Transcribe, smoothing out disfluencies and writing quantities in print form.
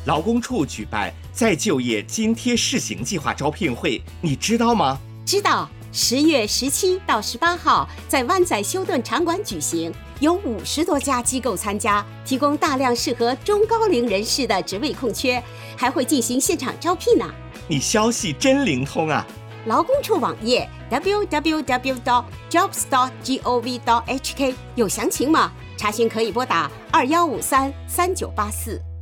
劳工处举办再就业津贴试行计划招聘会，你知道吗？ 知道，10月17到18号在湾仔休顿场馆举行，有50多家机构参加，提供大量适合中高龄人士的职位空缺，还会进行现场招聘呢。 你消息真灵通啊！ 劳工处网页 www.jobs.gov.hk 有详情吗？查询可以拨打21533984。